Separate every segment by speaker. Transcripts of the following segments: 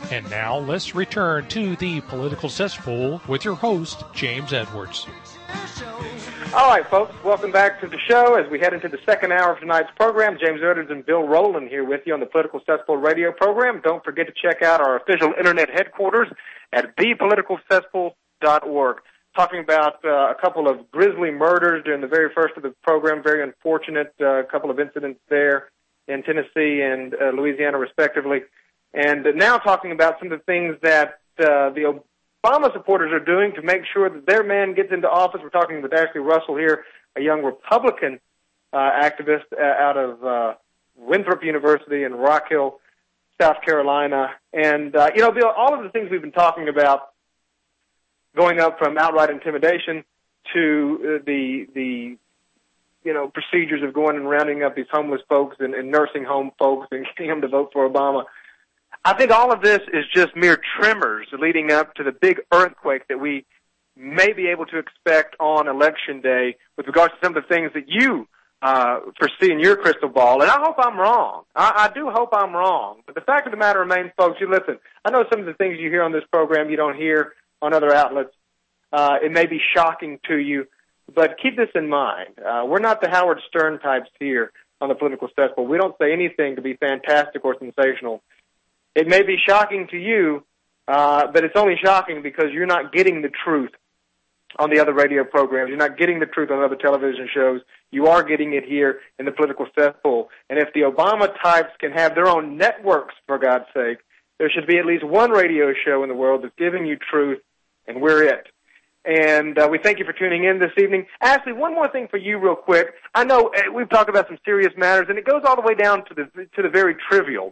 Speaker 1: And now let's return to the Political Cesspool with your host, James Edwards.
Speaker 2: All right, folks, welcome back to the show as we head into the second hour of tonight's program. James Edwards and Bill Rowland here with you on the Political Cesspool radio program. Don't forget to check out our official internet headquarters at thepoliticalcesspool.org. Talking about a couple of grisly murders during the very first of the program, very unfortunate, couple of incidents there in Tennessee and Louisiana, respectively. And now talking about some of the things that the Obama supporters are doing to make sure that their man gets into office. We're talking with Ashley Russell here, a young Republican activist out of Winthrop University in Rock Hill, South Carolina. And, Bill, all of the things we've been talking about, going up from outright intimidation to the procedures of going and rounding up these homeless folks and nursing home folks and getting them to vote for Obama. I think all of this is just mere tremors leading up to the big earthquake that we may be able to expect on Election Day with regards to some of the things that you foresee in your crystal ball. And I hope I'm wrong. I do hope I'm wrong. But the fact of the matter remains, folks, you listen, I know some of the things you hear on this program you don't hear on other outlets. It may be shocking to you, but keep this in mind. We're not the Howard Stern types here on the Political Cesspool. We don't say anything to be fantastic or sensational. It may be shocking to you, but it's only shocking because you're not getting the truth on the other radio programs. You're not getting the truth on other television shows. You are getting it here in the Political Cesspool. And if the Obama types can have their own networks, for God's sake, there should be at least one radio show in the world that's giving you truth, and we're it. And we thank you for tuning in this evening. Ashley, one more thing for you real quick. I know we've talked about some serious matters, and it goes all the way down to the very trivial.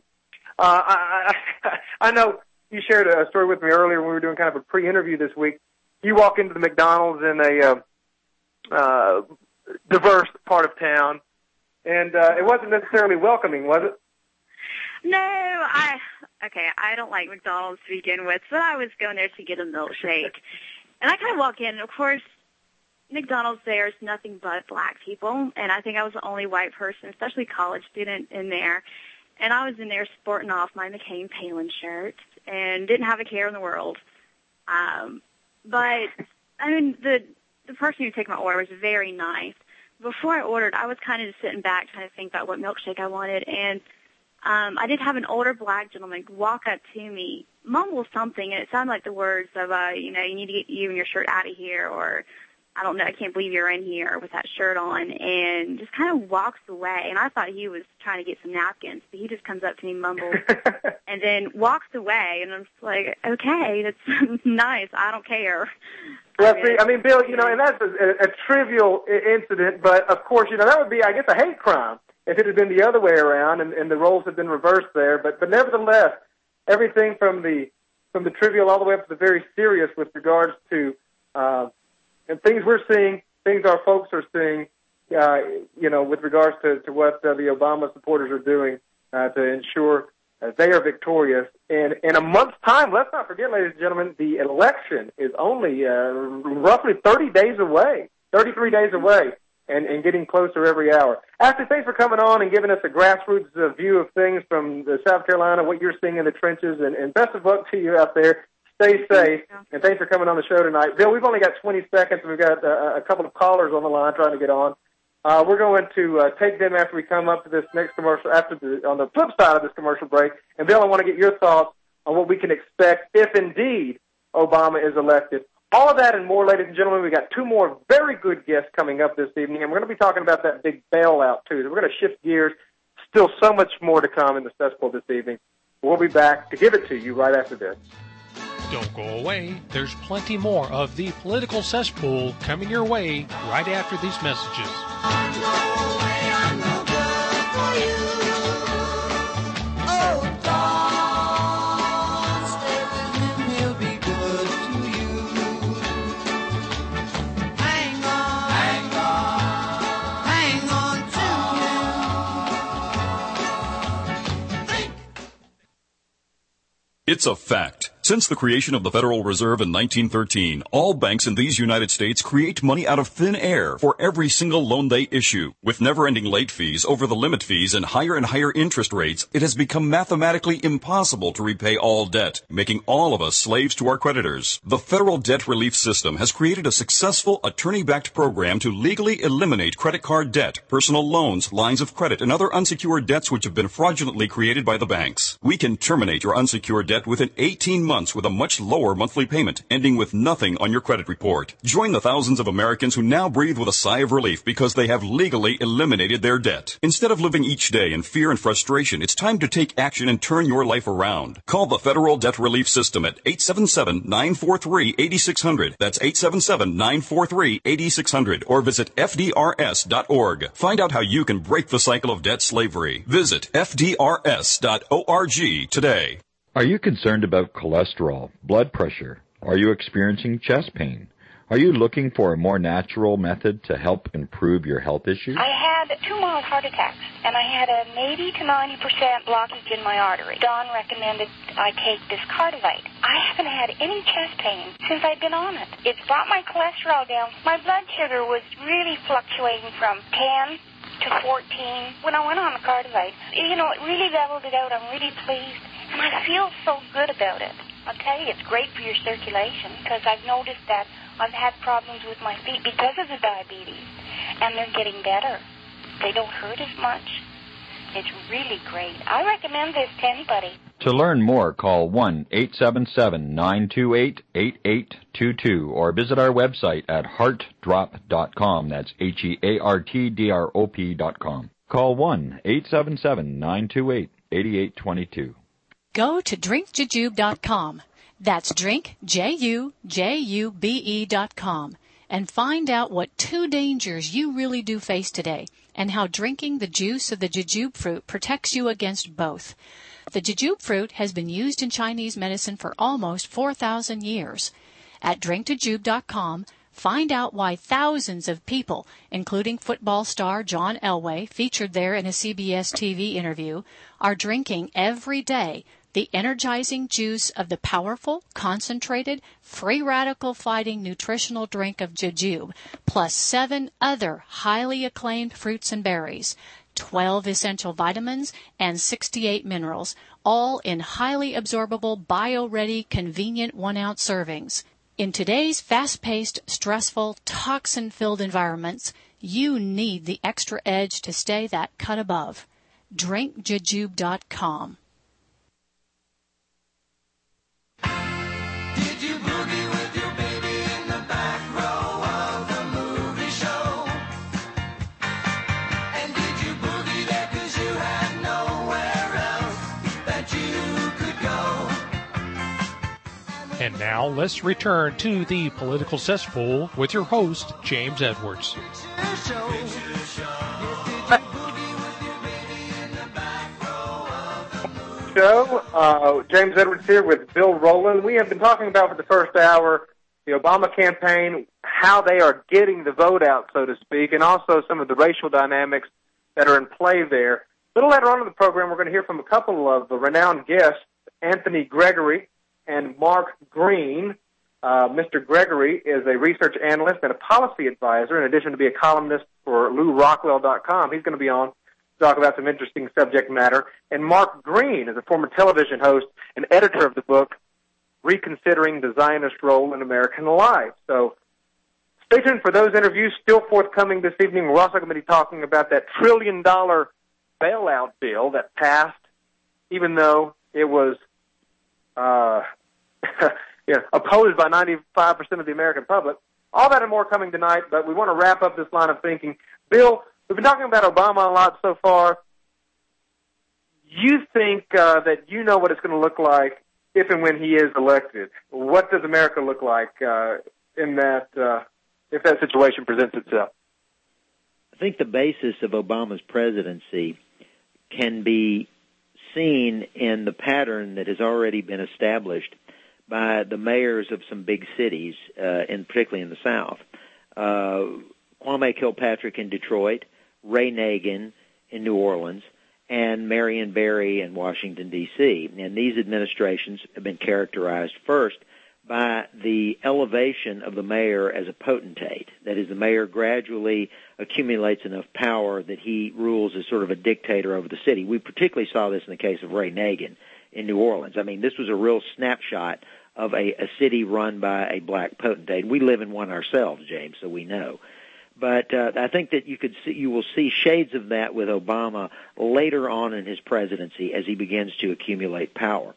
Speaker 2: I know you shared a story with me earlier when we were doing kind of a pre-interview this week. You walk into the McDonald's in a diverse part of town, and it wasn't necessarily welcoming, was it?
Speaker 3: No, I don't like McDonald's to begin with, but I was going there to get a milkshake. And I kind of walk in, and of course, McDonald's there is nothing but black people, and I think I was the only white person, especially college student, in there. And I was in there sporting off my McCain Palin shirt and didn't have a care in the world. But, I mean, the person who took my order was very nice. Before I ordered, I was kind of just sitting back trying to think about what milkshake I wanted. And I did have an older black gentleman walk up to me, mumble something, and it sounded like the words of, you need to get you and your shirt out of here, or I don't know, I can't believe you're in here with that shirt on, and just kind of walks away. And I thought he was trying to get some napkins, but he just comes up to me, mumbles, and then walks away. And I'm just like, okay, that's nice. I don't care.
Speaker 2: Well, see, I mean, Bill, and that's a trivial incident, but of course, that would be, I guess, a hate crime if it had been the other way around and the roles had been reversed there. But nevertheless, everything from the trivial all the way up to the very serious with regards to and things we're seeing, things our folks are seeing, with regards to what the Obama supporters are doing to ensure they are victorious. And in a month's time, let's not forget, ladies and gentlemen, the election is only roughly 33 days away, and getting closer every hour. Ashley, thanks for coming on and giving us a grassroots view of things from South Carolina, what you're seeing in the trenches, and best of luck to you out there. Stay safe, and thanks for coming on the show tonight. Bill, we've only got 20 seconds. We've got a couple of callers on the line trying to get on. We're going to take them after we come up to this next commercial, on the flip side of this commercial break. And, Bill, I want to get your thoughts on what we can expect if, indeed, Obama is elected. All of that and more, ladies and gentlemen. We've got two more very good guests coming up this evening, and we're going to be talking about that big bailout, too. So we're going to shift gears. Still so much more to come in the Cesspool this evening. We'll be back to give it to you right after this.
Speaker 1: Don't go away. There's plenty more of the Political Cesspool coming your way right after these messages.
Speaker 4: It's a fact. Since the creation of the Federal Reserve in 1913, all banks in these United States create money out of thin air for every single loan they issue. With never-ending late fees, over the limit fees, and higher interest rates, it has become mathematically impossible to repay all debt, making all of us slaves to our creditors. The Federal Debt Relief System has created a successful attorney-backed program to legally eliminate credit card debt, personal loans, lines of credit, and other unsecured debts which have been fraudulently created by the banks. We can terminate your unsecured debt within 18 months with a much lower monthly payment, ending with nothing on your credit report. Join the thousands of Americans who now breathe with a sigh of relief because they have legally eliminated their debt. Instead of living each day in fear and frustration, it's time to take action and turn your life around. Call the Federal Debt Relief System at 877-943-8600. That's 877-943-8600. Or visit FDRS.org. Find out how you can break the cycle of debt slavery. Visit FDRS.org today.
Speaker 5: Are you concerned about cholesterol, blood pressure? Are you experiencing chest pain? Are you looking for a more natural method to help improve your health issues?
Speaker 6: I had 2 mild heart attacks, and I had an 80 to 90% blockage in my artery. Don recommended I take this Cardivite. I haven't had any chest pain since I've been on it. It's brought my cholesterol down. My blood sugar was really fluctuating from 10 to 14 when I went on the Cardivite. You know, it really leveled it out. I'm really pleased. And I feel so good about it. I'll tell you, it's great for your circulation because I've noticed that I've had problems with my feet because of the diabetes, and they're getting better. They don't hurt as much. It's really great. I recommend this to anybody.
Speaker 5: To learn more, call 1-877-928-8822 or visit our website at heartdrop.com. That's HEARTDROP.com. Call 1-877-928-8822.
Speaker 7: Go to drinkjujube.com. That's drinkjujube.com and find out what 2 dangers you really do face today and how drinking the juice of the jujube fruit protects you against both. The jujube fruit has been used in Chinese medicine for almost 4,000 years. At drinkjujube.com, find out why thousands of people, including football star John Elway, featured there in a CBS TV interview, are drinking every day the energizing juice of the powerful, concentrated, free radical-fighting nutritional drink of jujube, plus 7 other highly acclaimed fruits and berries, 12 essential vitamins, and 68 minerals, all in highly absorbable, bio-ready, convenient 1-ounce servings. In today's fast-paced, stressful, toxin-filled environments, you need the extra edge to stay that cut above. drinkjujube.com.
Speaker 1: And now let's return to the Political Cesspool with your host, James Edwards.
Speaker 2: James Edwards here with Bill Rowland. We have been talking about for the first hour the Obama campaign, how they are getting the vote out, so to speak, and also some of the racial dynamics that are in play there. A little later on in the program, we're going to hear from a couple of renowned guests, Anthony Gregory and Mark Green. Mr. Gregory is a research analyst and a policy advisor, in addition to be a columnist for LouRockwell.com. He's going to be on to talk about some interesting subject matter. And Mark Green is a former television host and editor of the book, Reconsidering the Zionist Role in American Life. So stay tuned for those interviews still forthcoming this evening. We're also going to be talking about that $1 trillion bailout bill that passed, even though it was opposed by 95% of the American public. All that and more coming tonight, but we want to wrap up this line of thinking. Bill, we've been talking about Obama a lot so far. You think that you know what it's going to look like if and when he is elected. What does America look like in that if that situation presents itself?
Speaker 8: I think the basis of Obama's presidency can be seen in the pattern that has already been established by the mayors of some big cities, and particularly in the South. Kwame Kilpatrick in Detroit, Ray Nagin in New Orleans, and Marion Barry in Washington, D.C. And these administrations have been characterized first by the elevation of the mayor as a potentate. That is, the mayor gradually accumulates enough power that he rules as sort of a dictator over the city. We particularly saw this in the case of Ray Nagin in New Orleans. I mean, this was a real snapshot of a city run by a black potentate. We live in one ourselves, James, so we know. But I think that you will see shades of that with Obama later on in his presidency as he begins to accumulate power.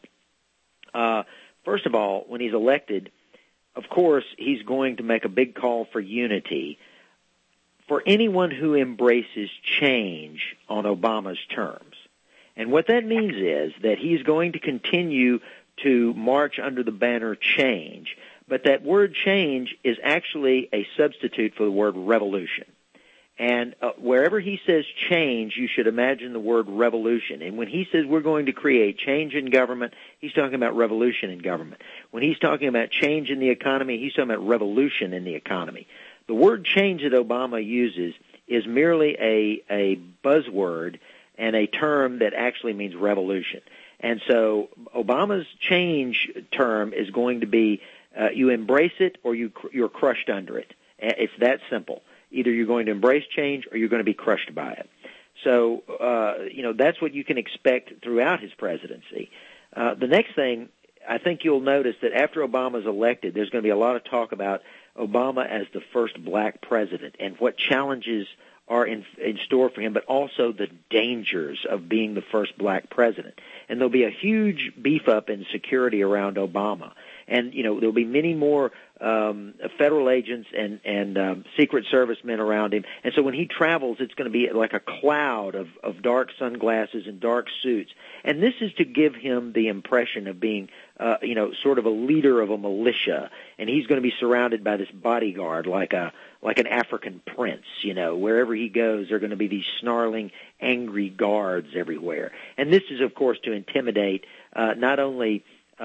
Speaker 8: First of all, when he's elected, of course, he's going to make a big call for unity for anyone who embraces change on Obama's terms. And what that means is that he's going to continue to march under the banner change, but that word change is actually a substitute for the word revolution. And wherever he says change, you should imagine the word revolution. And when he says we're going to create change in government, he's talking about revolution in government. When he's talking about change in the economy, he's talking about revolution in the economy. The word change that Obama uses is merely a buzzword and a term that actually means revolution. And so Obama's change term is going to be you embrace it or you're crushed under it. It's that simple. Either you're going to embrace change or you're going to be crushed by it. So, that's what you can expect throughout his presidency. The next thing, I think you'll notice that after Obama's elected, there's going to be a lot of talk about Obama as the first black president and what challenges are in store for him, but also the dangers of being the first black president. And there'll be a huge beef up in security around Obama. And, there'll be many more federal agents and Secret Service men around him. And so when he travels, it's going to be like a cloud of dark sunglasses and dark suits. And this is to give him the impression of being, sort of a leader of a militia. And he's going to be surrounded by this bodyguard like an African prince. Wherever he goes, there are going to be these snarling, angry guards everywhere. And this is, of course, to intimidate not only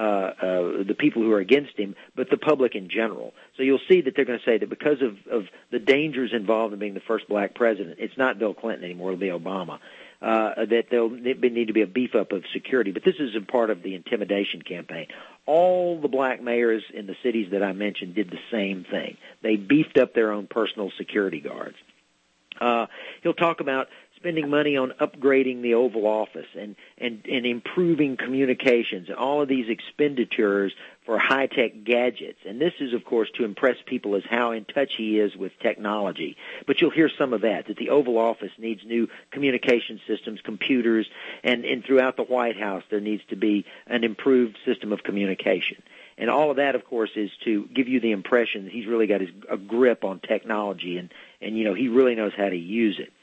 Speaker 8: the people who are against him, but the public in general. So you'll see that they're going to say that because of the dangers involved in being the first black president, it's not Bill Clinton anymore, it'll be Obama, that there'll need to be a beef up of security. But this is a part of the intimidation campaign. All the black mayors in the cities that I mentioned did the same thing. They beefed up their own personal security guards. He'll talk about spending money on upgrading the Oval Office and improving communications and all of these expenditures for high-tech gadgets. And this is, of course, to impress people as how in touch he is with technology. But you'll hear some of that the Oval Office needs new communication systems, computers, and throughout the White House there needs to be an improved system of communication. And all of that, of course, is to give you the impression that he's really got a grip on technology and he really knows how to use it.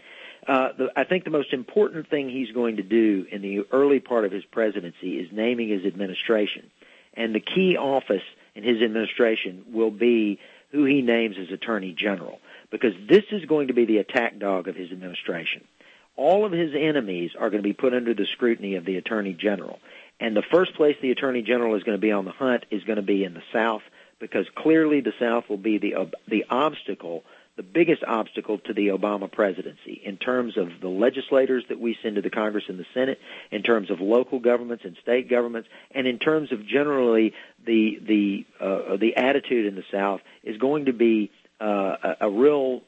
Speaker 8: I think the most important thing he's going to do in the early part of his presidency is naming his administration. And the key office in his administration will be who he names as Attorney General, because this is going to be the attack dog of his administration. All of his enemies are going to be put under the scrutiny of the Attorney General. And the first place the Attorney General is going to be on the hunt is going to be in the South, because clearly the South will be the obstacle, the biggest obstacle to the Obama presidency in terms of the legislators that we send to the Congress and the Senate, in terms of local governments and state governments, and in terms of generally the attitude in the South is going to be a real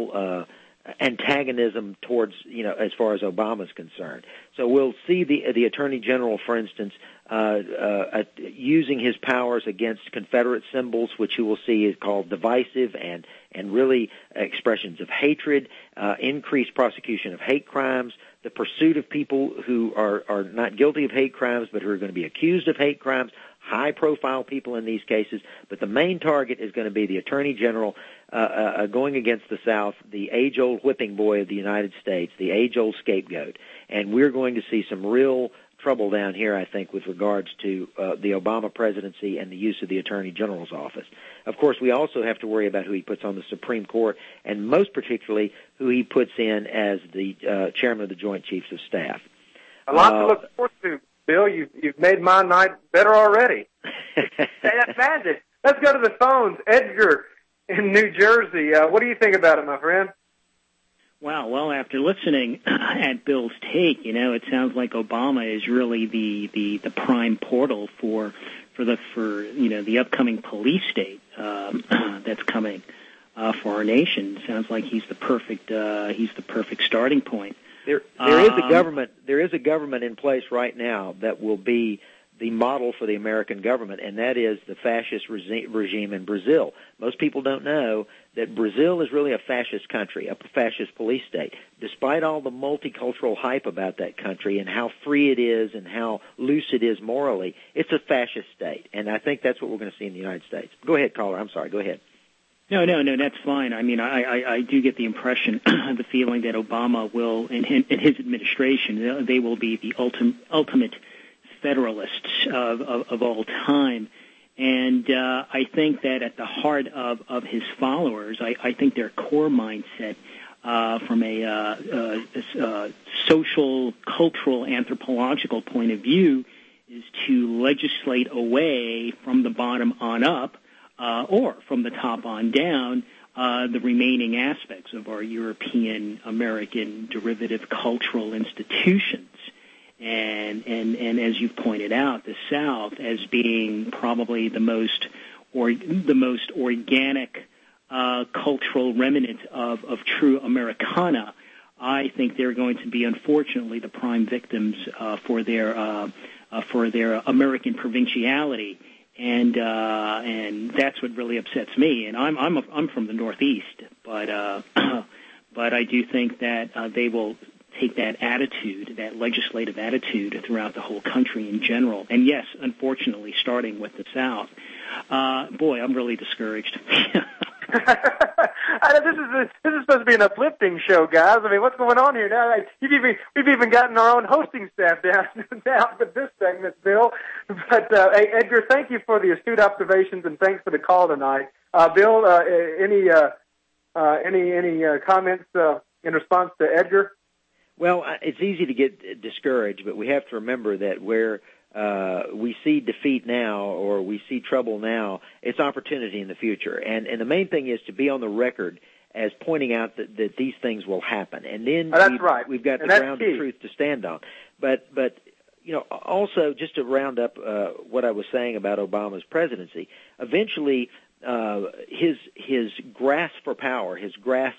Speaker 8: antagonism towards, as far as Obama's concerned. So we'll see the Attorney General, for instance, using his powers against Confederate symbols, which you will see is called divisive and really expressions of hatred, increased prosecution of hate crimes, the pursuit of people who are not guilty of hate crimes but who are going to be accused of hate crimes, high-profile people in these cases. But the main target is going to be the Attorney General going against the South, the age-old whipping boy of the United States, the age-old scapegoat. And we're going to see some real trouble down here, I think, with regards to the Obama presidency and the use of the Attorney General's office. Of course, we also have to worry about who he puts on the Supreme Court, and most particularly who he puts in as the chairman of the Joint Chiefs of Staff.
Speaker 2: A lot to look forward to, Bill. You've made my night better already. That's magic. Let's go to the phones. Edgar in New Jersey. What do you think about it, my friend?
Speaker 9: Wow. Well, after listening at Bill's take, it sounds like Obama is really the prime portal for the upcoming police state that's coming for our nation. Sounds like he's the perfect starting point.
Speaker 8: There is a government. There is a government in place right now that will be the model for the American government, and that is the fascist regime in Brazil. Most people don't know that Brazil is really a fascist country, a fascist police state. Despite all the multicultural hype about that country and how free it is and how loose it is morally, it's a fascist state, and I think that's what we're going to see in the United States. Go ahead, caller. I'm sorry. Go ahead.
Speaker 9: No, that's fine. I mean, I do get the impression, the feeling that Obama will, in his administration, they will be the ultimate federalists of all time. And I think that at the heart of his followers, I think their core mindset from a social, cultural, anthropological point of view is to legislate away from the bottom on up, or from the top on down, the remaining aspects of our European, American, derivative cultural institutions. And as you've pointed out, the South as being probably the most organic cultural remnant of true Americana, I think they're going to be, unfortunately, the prime victims for their American provinciality. And that's what really upsets me. And I'm from the Northeast, but I do think that they will take that attitude, that legislative attitude, throughout the whole country in general. And yes, unfortunately, starting with the South. Boy, I'm really discouraged.
Speaker 2: I know this is supposed to be an uplifting show, guys. I mean, what's going on here now? We've even gotten our own hosting staff down with this segment, Bill. But hey, Edgar, thank you for the astute observations and thanks for the call tonight. Bill, any comments in response to Edgar?
Speaker 8: Well, it's easy to get discouraged, but we have to remember that where we see defeat now or we see trouble now, it's opportunity in the future. And the main thing is to be on the record as pointing out that these things will happen. And then we've got the ground of truth to stand on. But also just to round up what I was saying about Obama's presidency, eventually his grasp for power, his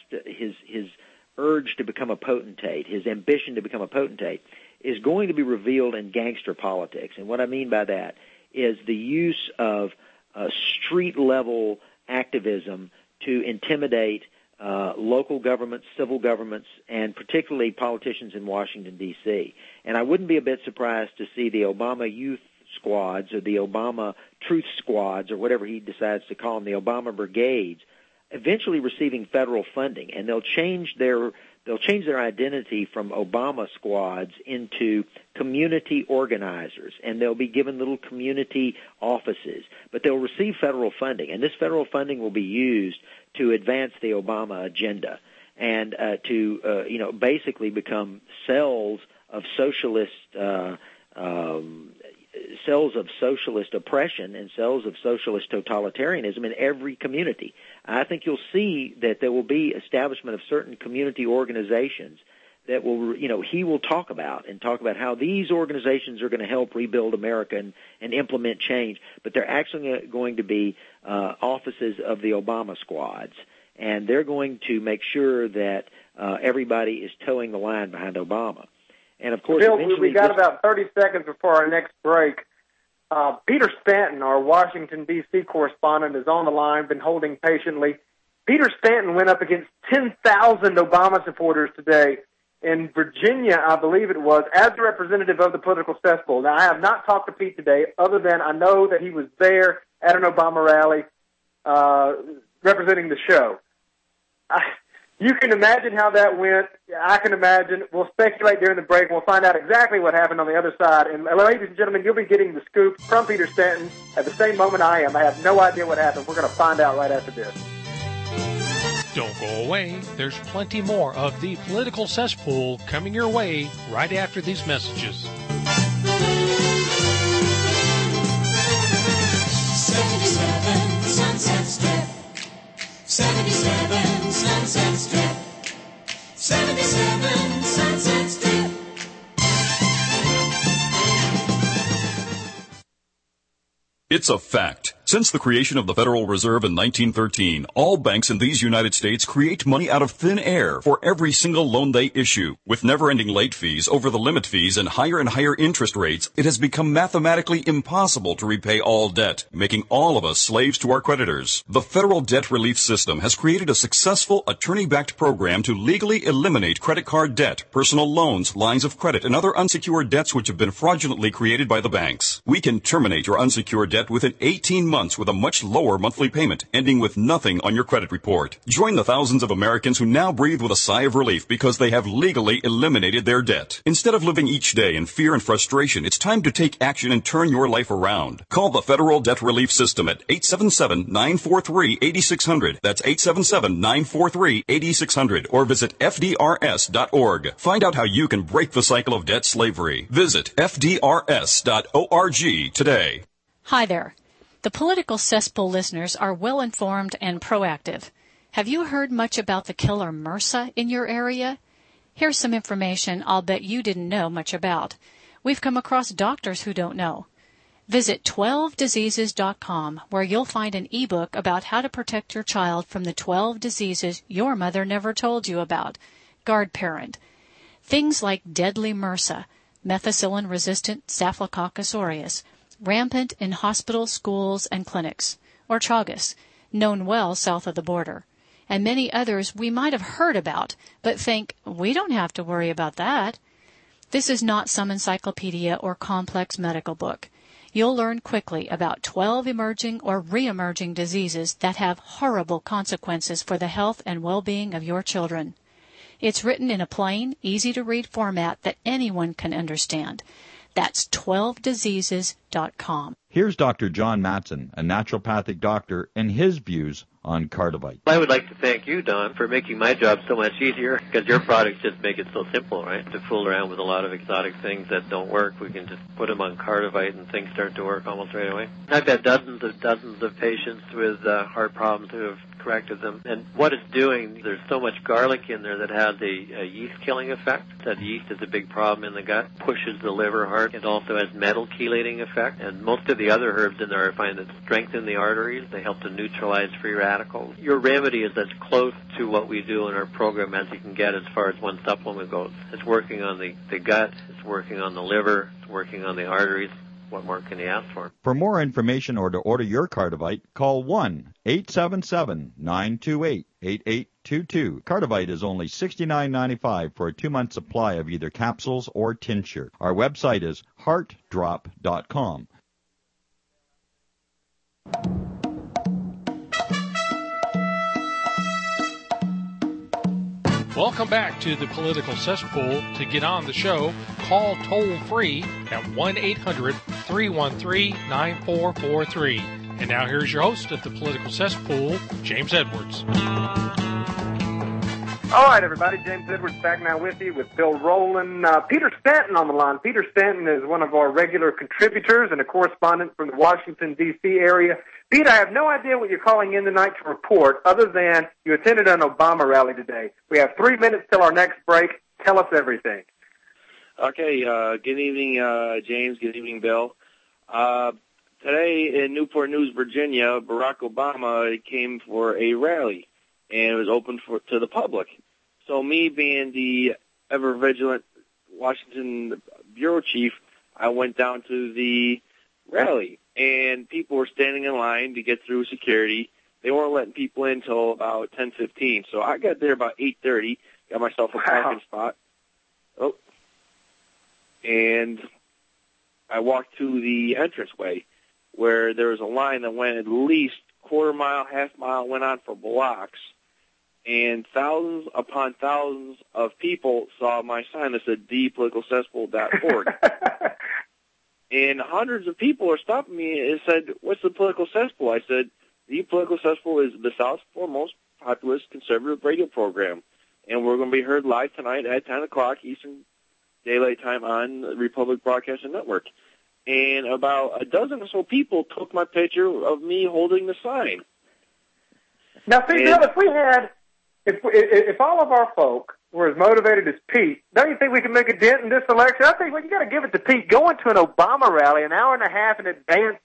Speaker 8: urge to become a potentate, his ambition to become a potentate, is going to be revealed in gangster politics. And what I mean by that is the use of street-level activism to intimidate local governments, civil governments, and particularly politicians in Washington, D.C. And I wouldn't be a bit surprised to see the Obama Youth Squads or the Obama Truth Squads or whatever he decides to call them, the Obama Brigades, eventually receiving federal funding, and they'll change their identity from Obama squads into community organizers, and they'll be given little community offices, but they'll receive federal funding, and this federal funding will be used to advance the Obama agenda and to basically become cells of socialist oppression and cells of socialist totalitarianism in every community. I think you'll see that there will be establishment of certain community organizations that will, he will talk about how these organizations are going to help rebuild America and implement change. But they're actually going to be offices of the Obama squads, and they're going to make sure that everybody is towing the line behind Obama. And of course,
Speaker 2: Bill, we got about 30 seconds before our next break. Peter Stanton, our Washington, D.C. correspondent, is on the line, been holding patiently. Peter Stanton went up against 10,000 Obama supporters today in Virginia, I believe it was, as the representative of the political cesspool. Now, I have not talked to Pete today, other than I know that he was there at an Obama rally representing the show. You can imagine how that went. I can imagine. We'll speculate during the break. We'll find out exactly what happened on the other side. And ladies and gentlemen, you'll be getting the scoop from Peter Stanton at the same moment I am. I have no idea what happened. We're going to find out right after this.
Speaker 1: Don't go away. There's plenty more of the Political Cesspool coming your way right after these messages.
Speaker 10: 77 Sunset Strip. 77 Sunset Strip.
Speaker 4: It's a fact. Since the creation of the Federal Reserve in 1913, all banks in these United States create money out of thin air for every single loan they issue. With never-ending late fees, over-the-limit fees, and higher interest rates, it has become mathematically impossible to repay all debt, making all of us slaves to our creditors. The Federal Debt Relief System has created a successful attorney-backed program to legally eliminate credit card debt, personal loans, lines of credit, and other unsecured debts which have been fraudulently created by the banks. We can terminate your unsecured debt within 18 months with a much lower monthly payment, ending with nothing on your credit report. Join the thousands of Americans who now breathe with a sigh of relief because they have legally eliminated their debt. Instead of living each day in fear and frustration, it's time to take action and turn your life around. Call the Federal Debt Relief System at 877-943-8600. That's 877-943-8600. Or visit FDRS.org. Find out how you can break the cycle of debt slavery. Visit FDRS.org today.
Speaker 7: Hi there. The Political Cesspool listeners are well informed and proactive. Have you heard much about the killer MRSA in your area? Here's some information I'll bet you didn't know much about. We've come across doctors who don't know. Visit 12diseases.com, where you'll find an ebook about how to protect your child from the 12 diseases your mother never told you about. Guard parent. Things like deadly MRSA, methicillin-resistant Staphylococcus aureus, rampant in hospitals, schools, and clinics, or Chagas, known well south of the border, and many others we might have heard about, but think, we don't have to worry about that. This is not some encyclopedia or complex medical book. You'll learn quickly about 12 emerging or re-emerging diseases that have horrible consequences for the health and well-being of your children. It's written in a plain, easy-to-read format that anyone can understand. That's 12diseases.com.
Speaker 5: Here's Dr. John Matson, a naturopathic doctor, and his views on Cardivite.
Speaker 11: I would like to thank you, Don, for making my job so much easier, because your products just make it so simple, right? To fool around with a lot of exotic things that don't work, we can just put them on Cardivite and things start to work almost right away. I've had dozens of patients with heart problems who have corrected them. And what it's doing, there's so much garlic in there that has a yeast-killing effect. That yeast is a big problem in the gut, pushes the liver hard. It also has metal chelating effect. And most of the other herbs in there I find that strengthen the arteries. They help to neutralize free radicals. Your remedy is as close to what we do in our program as you can get as far as one supplement goes. It's working on the gut, it's working on the liver, it's working on the arteries. What more can you ask for?
Speaker 5: For more information or to order your Cardivite, call 1-877-928-8822. Cardivite is only $69.95 for a 2-month supply of either capsules or tincture. Our website is heartdrop.com.
Speaker 1: Welcome back to the Political Cesspool. To get on the show, call toll-free at 1-800-313-9443. And now here's your host of the Political Cesspool, James Edwards.
Speaker 2: All right, everybody. James Edwards back now with you with Bill Rowland. Peter Stanton on the line. Peter Stanton is one of our regular contributors and a correspondent from the Washington, D.C. area. Pete, I have no idea what you're calling in tonight to report other than you attended an Obama rally today. We have 3 minutes till our next break. Tell us everything.
Speaker 12: Okay. Good evening, James. Good evening, Bill. Today in Newport News, Virginia, Barack Obama came for a rally, and it was open to the public. So me being the ever-vigilant Washington bureau chief, I went down to the rally, and people were standing in line to get through security. They weren't letting people in until about 10:15. So I got there about 8:30, got myself a parking spot. Oh. And I walked to the entranceway where there was a line that went at least quarter mile, half mile, went on for blocks. And thousands upon thousands of people saw my sign that said thepoliticalcesspool.org. And hundreds of people are stopping me and said, "What's the Political Cesspool?" I said, "The Political Cesspool is the South's foremost populist conservative radio program. And we're going to be heard live tonight at 10 o'clock Eastern Daylight Time on the Republic Broadcasting Network." And about a dozen or so people took my picture of me holding the sign.
Speaker 2: Now, see, Bill, if all of our folk were as motivated as Pete, don't you think we can make a dent in this election? I think you got to give it to Pete. Going to an Obama rally an hour and a half in advance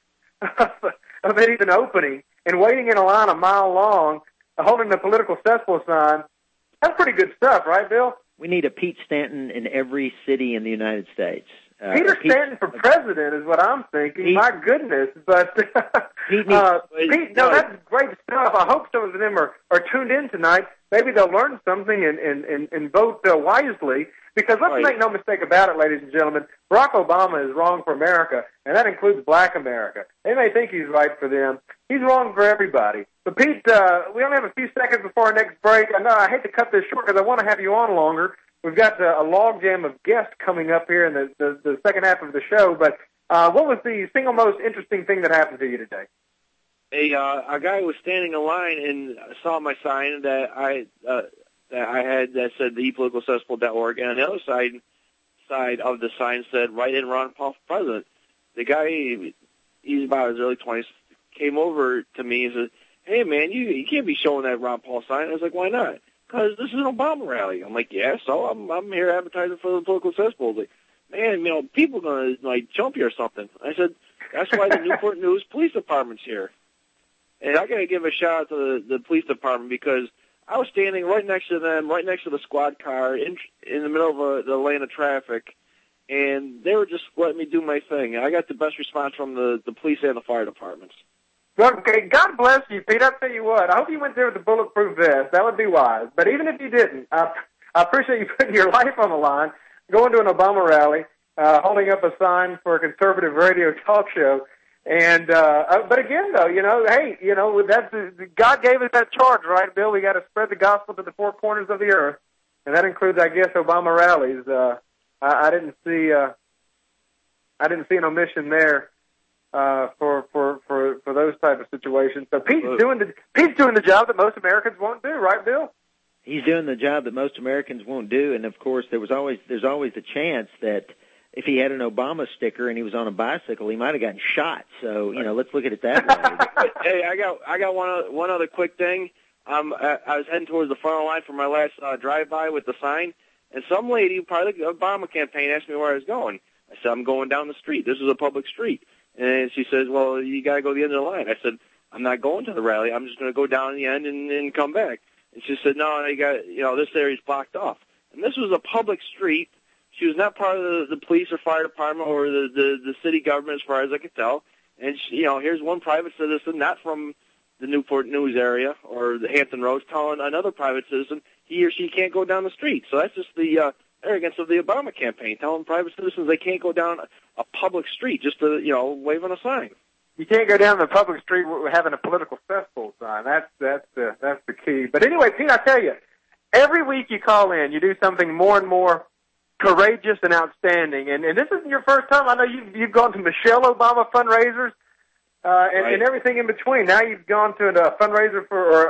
Speaker 2: of it even opening and waiting in a line a mile long, holding the political cesspool sign. That's pretty good stuff, right, Bill?
Speaker 8: We need a Pete Stanton in every city in the United States.
Speaker 2: Peter Stanton for president is what I'm thinking. My goodness. But, Pete, no, that's great stuff. I hope some of them are tuned in tonight. Maybe they'll learn something and vote wisely. Because let's make no mistake about it, ladies and gentlemen, Barack Obama is wrong for America, and that includes black America. They may think he's right for them. He's wrong for everybody. But, Pete, we only have a few seconds before our next break. I know I hate to cut this short because I want to have you on longer. We've got a logjam of guests coming up here in the second half of the show. But what was the single most interesting thing that happened to you today?
Speaker 12: A guy was standing in line and saw my sign that I had that said thepoliticalcesspool.org, and on the other side of the sign said, "Write in Ron Paul for president." The guy, he's about his early 20s, came over to me and said, "Hey, man, you can't be showing that Ron Paul sign." I was like, "Why not?" "Because this is an Obama rally." I'm like, "Yeah, so I'm here advertising for the political cesspool." Like, man, people are gonna jump you or something. I said, "That's why the Newport News Police Department's here." And I gotta give a shout out to the police department because I was standing right next to them, right next to the squad car, in the middle of the lane of traffic, and they were just letting me do my thing. I got the best response from the police and the fire departments.
Speaker 2: Okay, God bless you, Pete. I'll tell you what, I hope you went there with a bulletproof vest. That would be wise. But even if you didn't, I appreciate you putting your life on the line, going to an Obama rally, holding up a sign for a conservative radio talk show. And but again, though, hey, that's God gave us that charge, right, Bill? We got to spread the gospel to the four corners of the earth, and that includes, I guess, Obama rallies. I didn't see an omission there for those type of situations. So Pete's doing the job that most Americans won't do, right, Bill?
Speaker 8: He's doing the job that most Americans won't do, and of course, there's always the chance that if he had an Obama sticker and he was on a bicycle, he might have gotten shot. So, let's look at it that way.
Speaker 12: Hey, I got one other quick thing. I was heading towards the front of the line for my last drive-by with the sign, and some lady, part of the Obama campaign, asked me where I was going. I said, "I'm going down the street. This is a public street." And she says, "Well, you got to go to the end of the line." I said, "I'm not going to the rally. I'm just going to go down the end and come back." And she said, "No, you got, this area's blocked off." And this was a public street. She was not part of the police or fire department or the city government, as far as I could tell. And here's one private citizen, not from the Newport News area or the Hampton Roads, telling another private citizen he or she can't go down the street. So that's just the arrogance of the Obama campaign, telling private citizens they can't go down a public street just to wave on a sign.
Speaker 2: You can't go down the public street having a political cesspool sign. That's the key. But anyway, Pete, I tell you, every week you call in, you do something more and more courageous and outstanding. And this isn't your first time. I know you've gone to Michelle Obama fundraisers and everything in between. Now you've gone to a fundraiser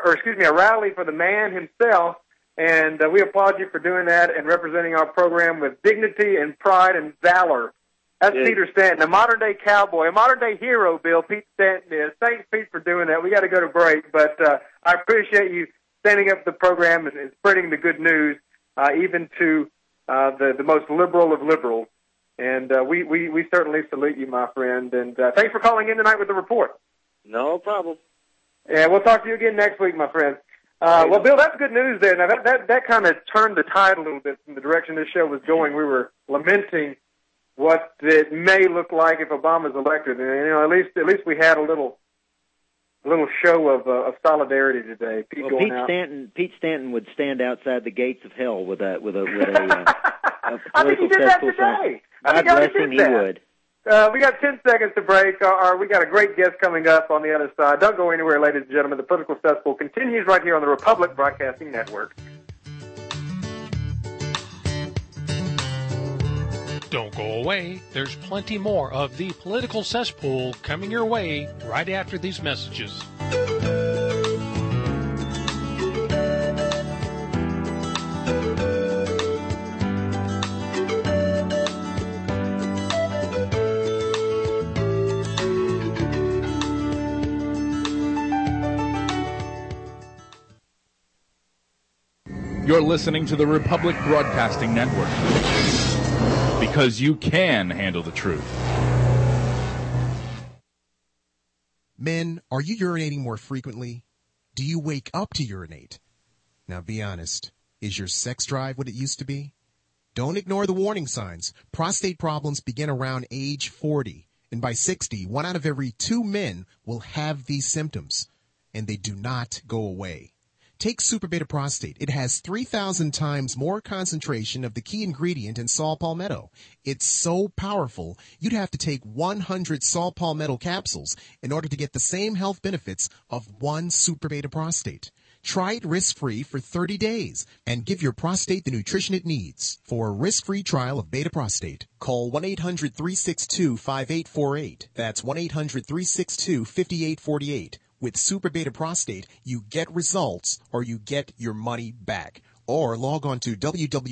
Speaker 2: a rally for the man himself. And we applaud you for doing that and representing our program with dignity and pride and valor. That's Peter Stanton, a modern-day cowboy, a modern-day hero, Bill. Pete Stanton is. Thanks, Pete, for doing that. We got to go to break, but I appreciate you standing up for the program and spreading the good news, even to the most liberal of liberals. And we certainly salute you, my friend. And thanks for calling in tonight with the report.
Speaker 12: No problem.
Speaker 2: And we'll talk to you again next week, my friend. Well, Bill, that's good news there. Now, that kind of turned the tide a little bit from the direction this show was going. We were lamenting what it may look like if Obama's elected. And, at least we had a little show of solidarity today.
Speaker 8: Pete Stanton would stand outside the gates of hell with a
Speaker 2: I think he did that today.
Speaker 8: God bless him, he would.
Speaker 2: We got 10 seconds to break. We got a great guest coming up on the other side. Don't go anywhere, ladies and gentlemen. The Political Cesspool continues right here on the Republic Broadcasting Network.
Speaker 1: Don't go away. There's plenty more of the Political Cesspool coming your way right after these messages.
Speaker 13: You're listening to the Republic Broadcasting Network, because you can handle the truth.
Speaker 14: Men, are you urinating more frequently? Do you wake up to urinate? Now be honest. Is your sex drive what it used to be? Don't ignore the warning signs. Prostate problems begin around age 40. And by 60, 1 out of every 2 men will have these symptoms. And they do not go away. Take Super Beta Prostate. It has 3,000 times more concentration of the key ingredient in saw palmetto. It's so powerful, you'd have to take 100 saw palmetto capsules in order to get the same health benefits of 1 Super Beta Prostate. Try it risk-free for 30 days and give your prostate the nutrition it needs. For a risk-free trial of Beta Prostate, call 1-800-362-5848. That's 1-800-362-5848. With Super Beta Prostate, you get results or you get your money back. Or log on to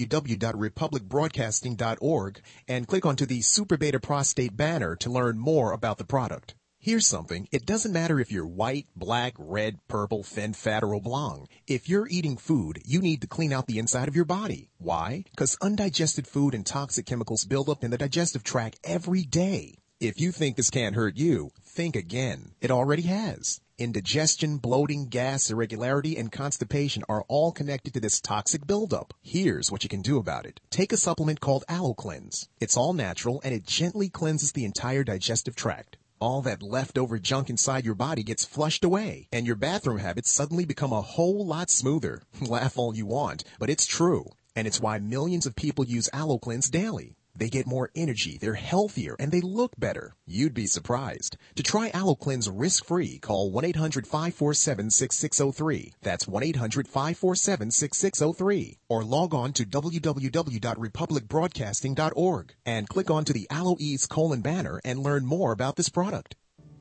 Speaker 14: www.republicbroadcasting.org and click onto the Super Beta Prostate banner to learn more about the product. Here's something. It doesn't matter if you're white, black, red, purple, thin, fat, or oblong. If you're eating food, you need to clean out the inside of your body. Why? Because undigested food and toxic chemicals build up in the digestive tract every day. If you think this can't hurt you, think again. It already has. Indigestion, bloating, gas, irregularity, and constipation are all connected to this toxic buildup. Here's what you can do about it. Take a supplement called Aloe Cleanse. It's all natural, and it gently cleanses the entire digestive tract. All that leftover junk inside your body gets flushed away, and your bathroom habits suddenly become a whole lot smoother. Laugh all you want, but it's true. And it's why millions of people use Aloe Cleanse daily. They get more energy, they're healthier, and they look better. You'd be surprised. To try Aloe Cleanse risk-free, call 1-800-547-6603. That's 1-800-547-6603. Or log on to www.republicbroadcasting.org and click onto the Aloe Ease banner and learn more about this product.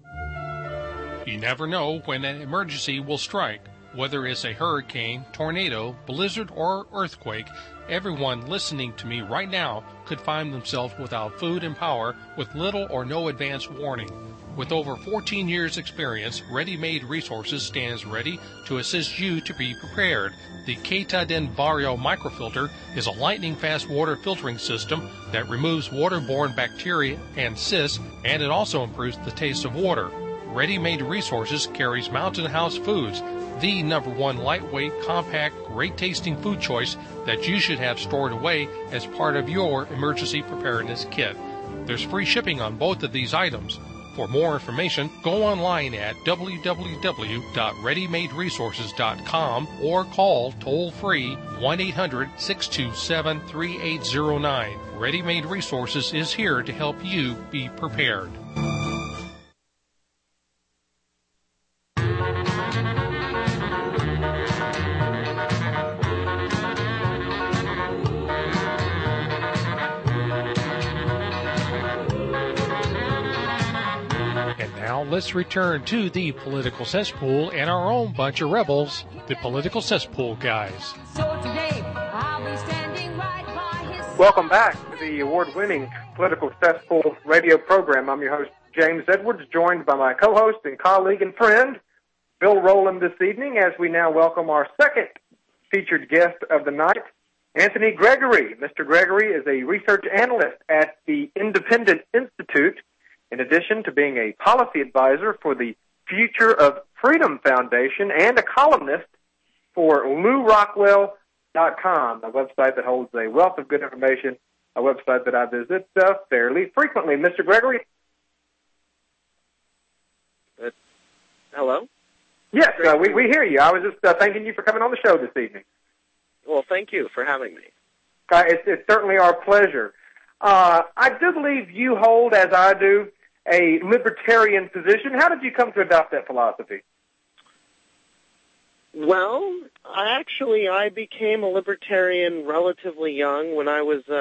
Speaker 1: You never know when an emergency will strike. Whether it's a hurricane, tornado, blizzard, or earthquake, everyone listening to me right now could find themselves without food and power with little or no advance warning. With over 14 years' experience, Ready Made Resources stands ready to assist you to be prepared. The Keita Den Vario microfilter is a lightning-fast water filtering system that removes waterborne bacteria and cysts, and it also improves the taste of water. Ready Made Resources carries Mountain House Foods, the #1 lightweight, compact, great-tasting food choice that you should have stored away as part of your emergency preparedness kit. There's free shipping on both of these items. For more information, go online at www.readymaderesources.com or call toll-free 1-800-627-3809. Ready Made Resources is here to help you be prepared. Let's return to the political cesspool and our own bunch of rebels, the Political Cesspool Guys.
Speaker 2: Welcome back to the award-winning Political Cesspool radio program. I'm your host, James Edwards, joined by my co-host and colleague and friend, Bill Rowland, this evening, as we now welcome our second featured guest of the night, Anthony Gregory. Mr. Gregory is a research analyst at the Independent Institute, in addition to being a policy advisor for the Future of Freedom Foundation and a columnist for LouRockwell.com, a website that holds a wealth of good information, a website that I visit fairly frequently. Mr. Gregory?
Speaker 15: Hello?
Speaker 2: Yes, we hear you. I was just thanking you for coming on the show this evening.
Speaker 15: Well, thank you for having me.
Speaker 2: It's certainly our pleasure. I do believe you hold, as I do, a libertarian position. How did you come to adopt that philosophy?
Speaker 15: Well, I became a libertarian relatively young when I was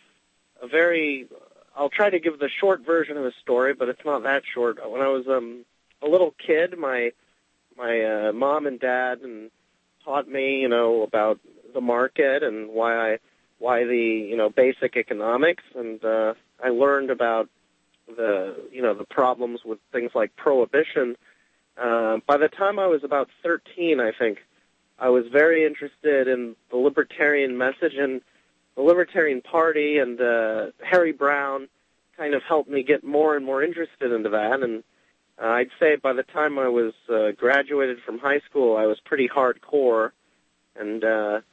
Speaker 15: I'll try to give the short version of the story, but it's not that short. When I was a little kid, my mom and dad taught me, about the market and why the basic economics, and I learned about the problems with things like prohibition. By the time I was about 13, I think, I was very interested in the libertarian message, and the Libertarian Party and Harry Brown kind of helped me get more and more interested into that. And I'd say by the time I was graduated from high school, I was pretty hardcore, and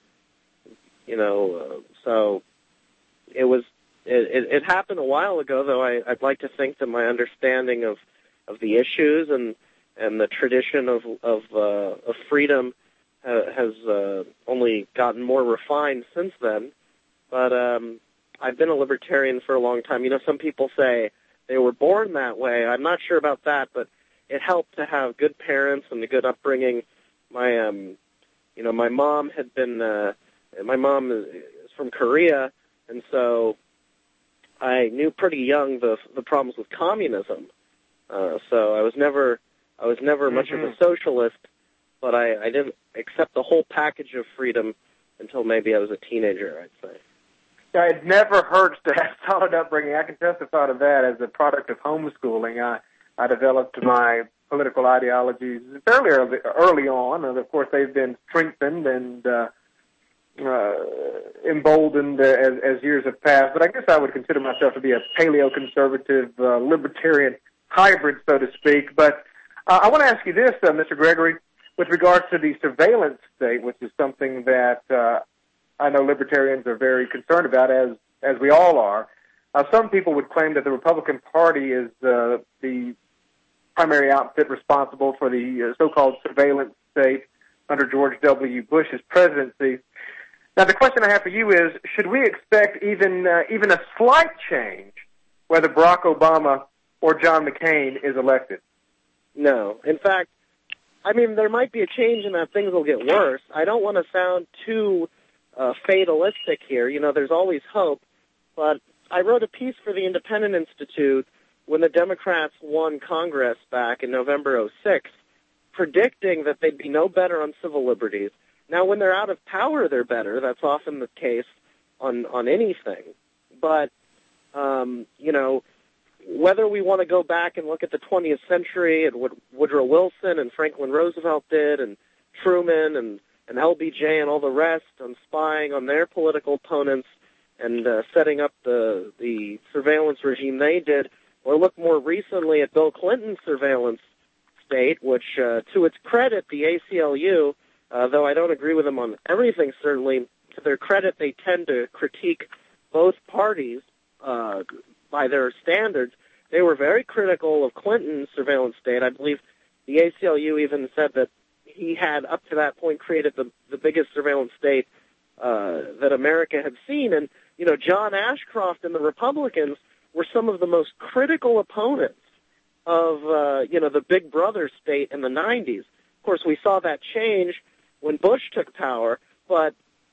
Speaker 15: so it was. It happened a while ago, though. I'd like to think that my understanding of the issues and the tradition of freedom has only gotten more refined since then. But I've been a libertarian for a long time. Some people say they were born that way. I'm not sure about that, but it helped to have good parents and a good upbringing. My mom had been. My mom is from Korea, and so I knew pretty young the problems with communism. So I was never much of a socialist, but I didn't accept the whole package of freedom until maybe I was a teenager, I'd say.
Speaker 2: Yeah, it never hurts to have solid upbringing. I can testify to that as a product of homeschooling. I developed my political ideologies fairly early on, and of course they've been strengthened and emboldened as years have passed. But I guess I would consider myself to be a paleo-conservative, libertarian hybrid, so to speak. But I want to ask you this, Mr. Gregory, with regards to the surveillance state, which is something that I know libertarians are very concerned about, as we all are. Some people would claim that the Republican Party is the primary outfit responsible for the so-called surveillance state under George W. Bush's presidency. Now, the question I have for you is, should we expect even a slight change whether Barack Obama or John McCain is elected?
Speaker 15: No. In fact, there might be a change in that things will get worse. I don't want to sound too fatalistic here. There's always hope. But I wrote a piece for the Independent Institute when the Democrats won Congress back in November '06, predicting that they'd be no better on civil liberties. Now, when they're out of power, they're better. That's often the case on anything. But, whether we want to go back and look at the 20th century and what Woodrow Wilson and Franklin Roosevelt did, and Truman and LBJ and all the rest on spying on their political opponents and setting up the surveillance regime they did, or look more recently at Bill Clinton's surveillance state, which, to its credit, the ACLU, though I don't agree with them on everything, certainly, to their credit, they tend to critique both parties by their standards. They were very critical of Clinton's surveillance state. I believe the ACLU even said that he had, up to that point, created the biggest surveillance state that America had seen. And, John Ashcroft and the Republicans were some of the most critical opponents of, the Big Brother state in the 90s. Of course, we saw that change when Bush took power, but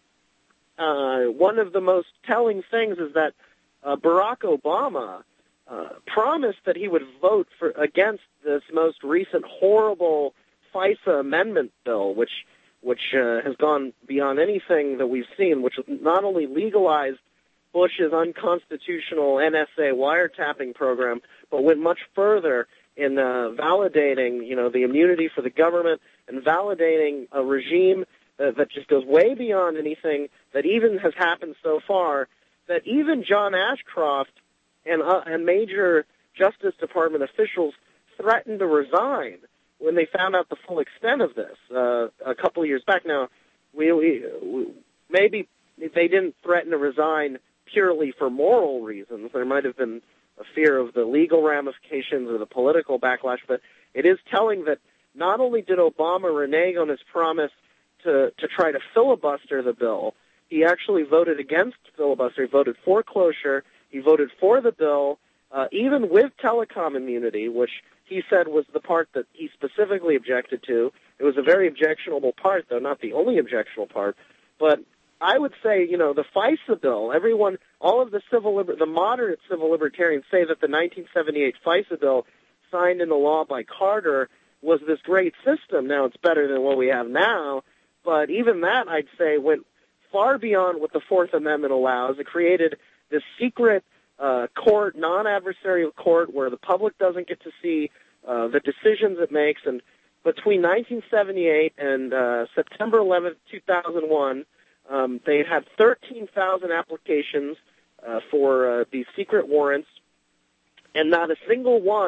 Speaker 15: one of the most telling things is that Barack Obama promised that he would vote against this most recent horrible FISA amendment bill, which has gone beyond anything that we've seen, which not only legalized Bush's unconstitutional NSA wiretapping program, but went much further in validating, the immunity for the government and validating a regime that just goes way beyond anything that even has happened so far, that even John Ashcroft and major Justice Department officials threatened to resign when they found out the full extent of this a couple of years back. Now, we maybe they didn't threaten to resign purely for moral reasons. There might have been a fear of the legal ramifications or the political backlash, but it is telling that not only did Obama renege on his promise to try to filibuster the bill, he actually voted against filibuster. He voted for cloture. He voted for the bill, even with telecom immunity, which he said was the part that he specifically objected to. It was a very objectionable part, though not the only objectionable part. But I would say, the FISA bill, all of the moderate civil libertarians say that the 1978 FISA bill signed into law by Carter was this great system. Now it's better than what we have now, but even that, I'd say, went far beyond what the Fourth Amendment allows. It created this secret court, non-adversarial court, where the public doesn't get to see the decisions it makes. And between 1978 and September 11th, 2001, they had 13,000 applications for these secret warrants, and not a single one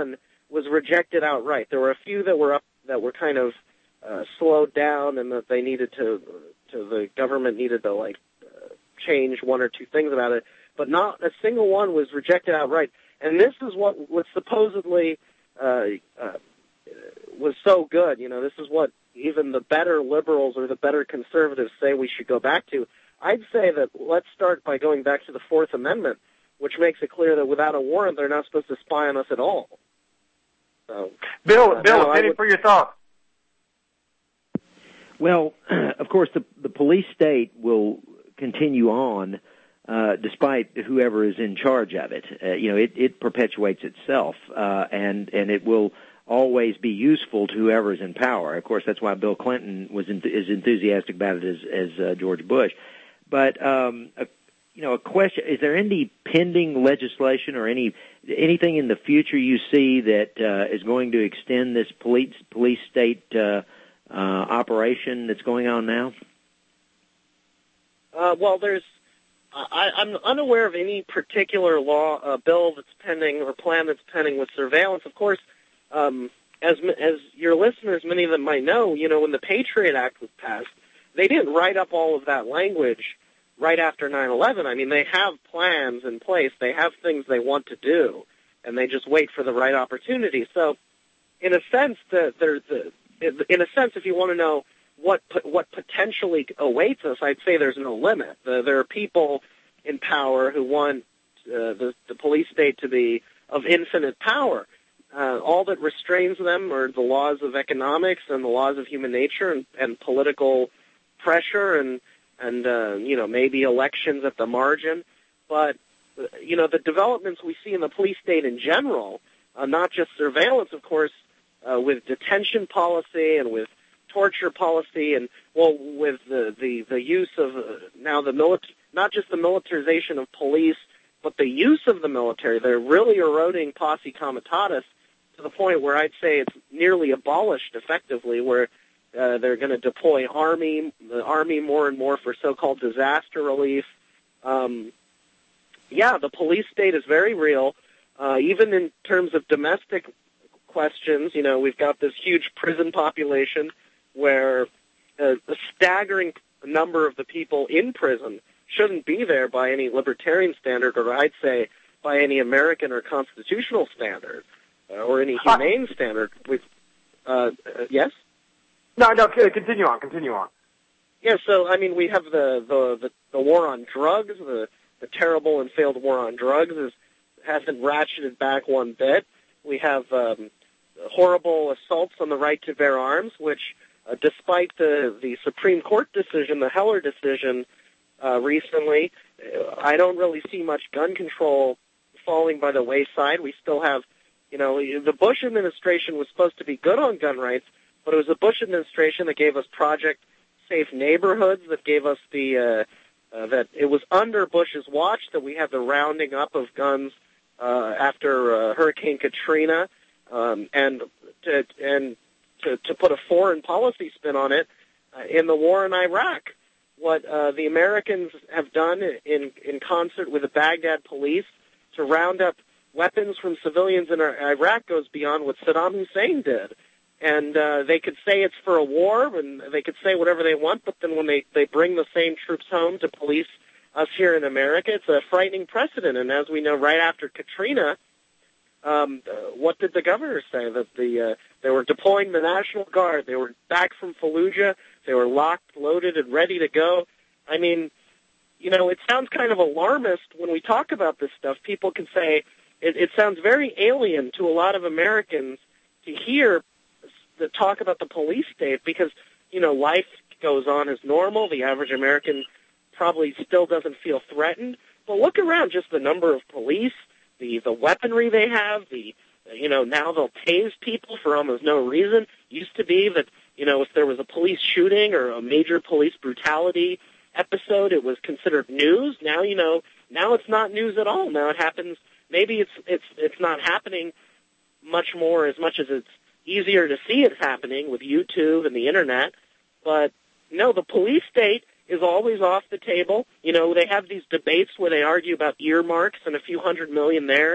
Speaker 15: was rejected outright. There were a few that were kind of slowed down, and that they needed the government needed to change one or two things about it, but not a single one was rejected outright. And this is what was supposedly was so good. This is what even the better liberals or the better conservatives say we should go back to. I'd say that let's start by going back to the Fourth Amendment, which makes it clear that without a warrant, they're not supposed to spy on us at all. So,
Speaker 2: Bill, for your thoughts.
Speaker 8: Well, of course, the police state will continue on despite whoever is in charge of it. It perpetuates itself, and it will always be useful to whoever is in power. Of course, that's why Bill Clinton was as enthusiastic about it as George Bush. But a question: is there any pending legislation or anything in the future you see that is going to extend this police state operation that's going on now?
Speaker 15: Well, I'm unaware of any particular law, bill that's pending or plan that's pending with surveillance. Of course, as your listeners, many of them might know, when the Patriot Act was passed, they didn't write up all of that language right after 9/11. I mean, they have plans in place. They have things they want to do, and they just wait for the right opportunity. So, in a sense, if you want to know what potentially awaits us, I'd say there's no limit. There are people in power who want the police state to be of infinite power. All that restrains them are the laws of economics and the laws of human nature and political pressure and maybe elections at the margin. But the developments we see in the police state in general, not just surveillance, of course, with detention policy and with torture policy, and with the use of now not just the militarization of police, but the use of the military. They're really eroding posse comitatus to the point where I'd say it's nearly abolished effectively, where they're going to deploy the army more and more for so-called disaster relief. The police state is very real, even in terms of domestic questions. We've got this huge prison population where a staggering number of the people in prison shouldn't be there by any libertarian standard, or I'd say by any American or constitutional standard, or any humane standard. Yes?
Speaker 2: No, continue on.
Speaker 15: Yeah, so, I mean, we have the war on drugs, the terrible and failed war on drugs hasn't ratcheted back one bit. We have horrible assaults on the right to bear arms, which, despite the Supreme Court decision, the Heller decision recently, I don't really see much gun control falling by the wayside. We still have, the Bush administration was supposed to be good on gun rights, but it was the Bush administration that gave us Project Safe Neighborhoods, that gave us that it was under Bush's watch that we had the rounding up of guns after Hurricane Katrina, and to put a foreign policy spin on it, in the war in Iraq. What the Americans have done in concert with the Baghdad police to round up weapons from civilians in Iraq goes beyond what Saddam Hussein did. And they could say it's for a war, and they could say whatever they want, but then when they bring the same troops home to police us here in America, it's a frightening precedent. And as we know, right after Katrina, what did the governor say? That they were deploying the National Guard. They were back from Fallujah. They were locked, loaded, and ready to go. I mean, it sounds kind of alarmist when we talk about this stuff. People can say it sounds very alien to a lot of Americans to hear the talk about the police state because, life goes on as normal. The average American probably still doesn't feel threatened. But look around, just the number of police, the weaponry they have, now they'll tase people for almost no reason. Used to be that, if there was a police shooting or a major police brutality episode, it was considered news. Now, now it's not news at all. Now it happens, maybe it's not happening much more as much as it's easier to see it happening with YouTube and the internet. But no, the police state is always off the table. They have these debates where they argue about earmarks and a few $100 million there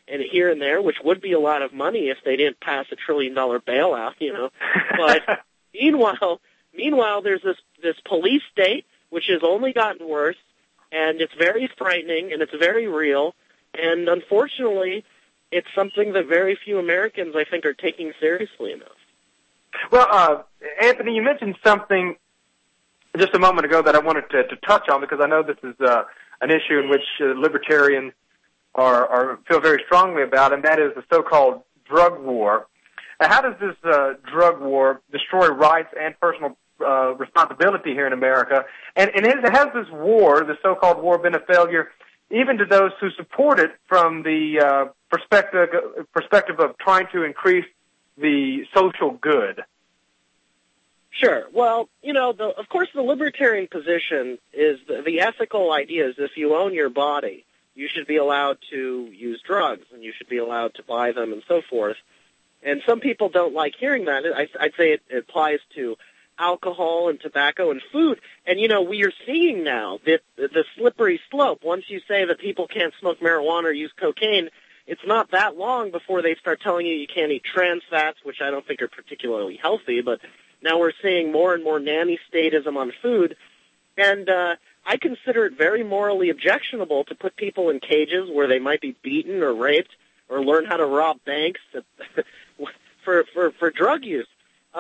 Speaker 15: and here and there, which would be a lot of money if they didn't pass $1 trillion bailout, But meanwhile, there's this police state which has only gotten worse, and it's very frightening and it's very real. And unfortunately, it's something that very few Americans, I think, are taking seriously enough.
Speaker 2: Well, Anthony, you mentioned something just a moment ago that I wanted to touch on, because I know this is an issue in which libertarians feel very strongly about, and that is the so-called drug war. How does this drug war destroy rights and personal responsibility here in America? And has this war, the so-called war, been a failure even to those who support it from the perspective of trying to increase the social good?
Speaker 15: Sure. Well, of course, the libertarian position is the ethical idea is if you own your body, you should be allowed to use drugs and you should be allowed to buy them and so forth. And some people don't like hearing that. I'd say it applies to alcohol and tobacco and food. And, we are seeing now that the slippery slope. Once you say that people can't smoke marijuana or use cocaine, it's not that long before they start telling you can't eat trans fats, which I don't think are particularly healthy. But now we're seeing more and more nanny statism on food. And I consider it very morally objectionable to put people in cages where they might be beaten or raped or learn how to rob banks for drug use.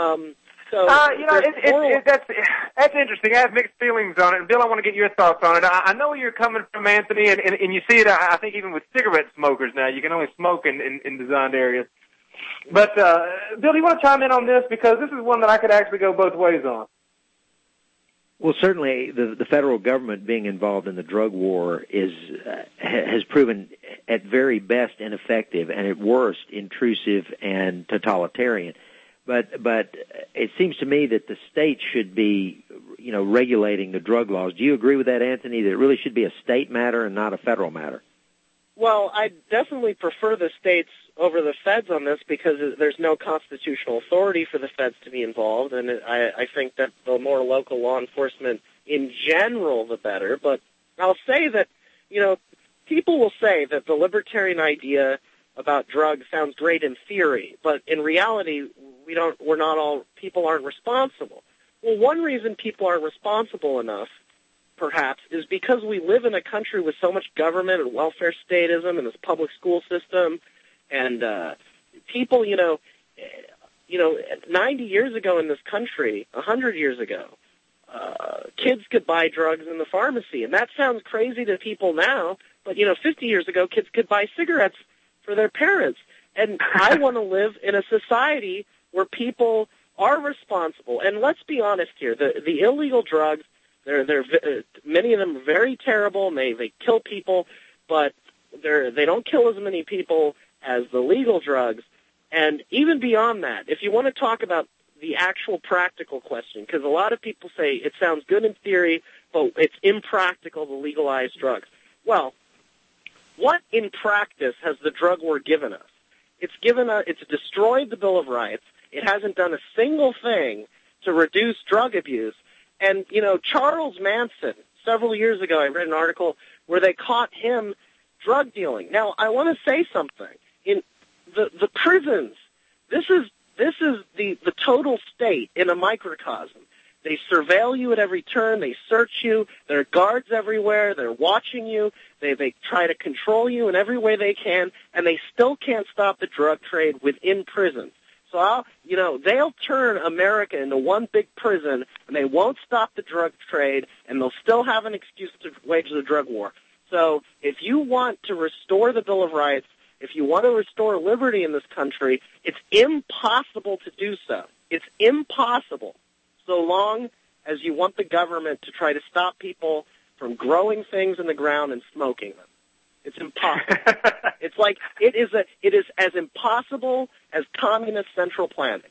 Speaker 15: That's interesting. I have mixed feelings on it. And Bill, I want to get your thoughts on it. I know where you're coming from, Anthony, and you see it, I think, even with cigarette smokers now. You can only smoke in designed areas. But, Bill, do you want to chime in on this? Because this is one that I could actually go both ways on.
Speaker 8: Well, certainly the federal government being involved in the drug war has proven at very best ineffective and at worst intrusive and totalitarian. But it seems to me that the state should be, regulating the drug laws. Do you agree with that, Anthony, that it really should be a state matter and not a federal matter?
Speaker 15: Well, I definitely prefer the states over the feds on this because there's no constitutional authority for the feds to be involved, and I think that the more local law enforcement in general, the better. But I'll say that, people will say that the libertarian idea about drugs sounds great in theory, but in reality, people aren't responsible. Well, one reason people aren't responsible enough, perhaps, is because we live in a country with so much government and welfare statism and this public school system, and people, 90 years ago in this country, 100 years ago, kids could buy drugs in the pharmacy, and that sounds crazy to people now, but 50 years ago, kids could buy cigarettes for their parents. And I want to live in a society where people are responsible. And let's be honest here, the illegal drugs, they're many of them are very terrible, and they kill people, but they don't kill as many people as the legal drugs. And even beyond that, if you want to talk about the actual practical question, because a lot of people say it sounds good in theory, but it's impractical to legalize drugs. Well, what in practice has the drug war given us? It's destroyed the Bill of Rights. It hasn't done a single thing to reduce drug abuse. And, Charles Manson, several years ago, I read an article where they caught him drug dealing. Now, I want to say something. In the prisons, this is the total state in a microcosm. They surveil you at every turn. They search you. There are guards everywhere. They're watching you. They try to control you in every way they can, and they still can't stop the drug trade within prisons. So, they'll turn America into one big prison, and they won't stop the drug trade, and they'll still have an excuse to wage the drug war. So if you want to restore the Bill of Rights, if you want to restore liberty in this country, it's impossible to do so. It's impossible so long as you want the government to try to stop people from growing things in the ground and smoking them. It's impossible. It's like it is as impossible as communist central planning.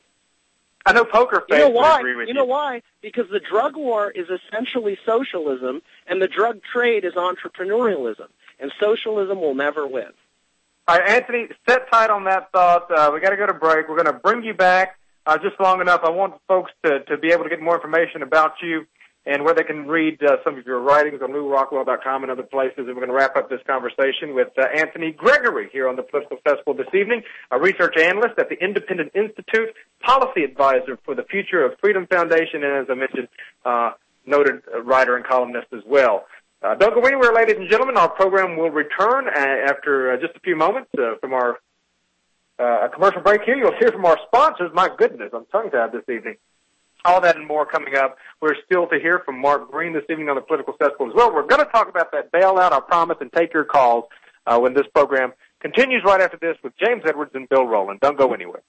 Speaker 2: I know Poker Face would agree with you.
Speaker 15: You know why? Because the drug war is essentially socialism, and the drug trade is entrepreneurialism, and socialism will never win.
Speaker 2: All right, Anthony, set tight on that thought. We got to go to break. We're going to bring you back just long enough. I want folks to be able to get more information about you and where they can read some of your writings on LouRockwell.com and other places. And we're going to wrap up this conversation with Anthony Gregory here on the Political Festival this evening, a research analyst at the Independent Institute, policy advisor for the Future of Freedom Foundation, and as I mentioned, noted writer and columnist as well. Don't go anywhere, ladies and gentlemen. Our program will return after just a few moments from our commercial break here. You'll hear from our sponsors. My goodness, I'm tongue-tied this evening. All that and more coming up. We're still to hear from Mark Green this evening on the Political Festival as well. We're going to talk about that bailout, I promise, and take your calls when this program continues right after this with James Edwards and Bill Rowland. Don't go anywhere.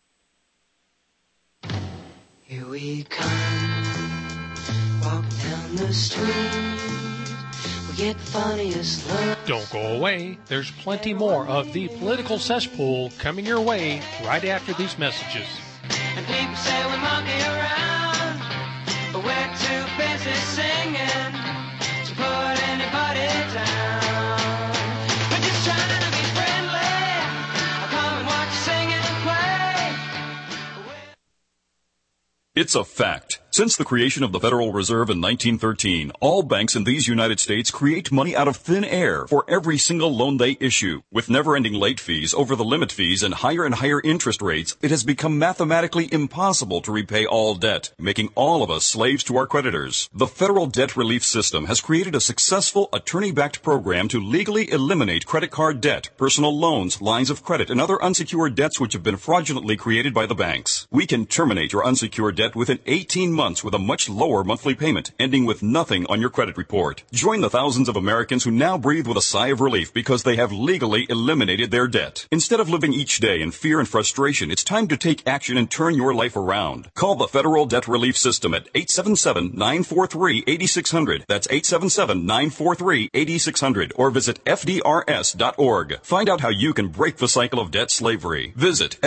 Speaker 10: Here we come, walking down the street. We get the funniest love.
Speaker 1: Don't go away. There's plenty more of the Political Cesspool coming your way right after these messages.
Speaker 10: And people say we monkey around, but we're too busy singing to put anybody down. We're just trying to be friendly. I'll come and watch you sing and play.
Speaker 4: It's a fact. Since the creation of the Federal Reserve in 1913, all banks in these United States create money out of thin air for every single loan they issue. With never-ending late fees, over-the-limit fees, and higher interest rates, it has become mathematically impossible to repay all debt, making all of us slaves to our creditors. The Federal Debt Relief System has created a successful attorney-backed program to legally eliminate credit card debt, personal loans, lines of credit, and other unsecured debts which have been fraudulently created by the banks. We can terminate your unsecured debt within 18 months with a much lower monthly payment, ending with nothing on your credit report. Join the thousands of Americans who now breathe with a sigh of relief because they have legally eliminated their debt. Instead of living each day in fear and frustration, it's time to take action and turn your life around. Call the Federal Debt Relief System at 877-943-8600. That's 877-943-8600. Or visit FDRS.org. Find out how you can break the cycle of debt slavery. Visit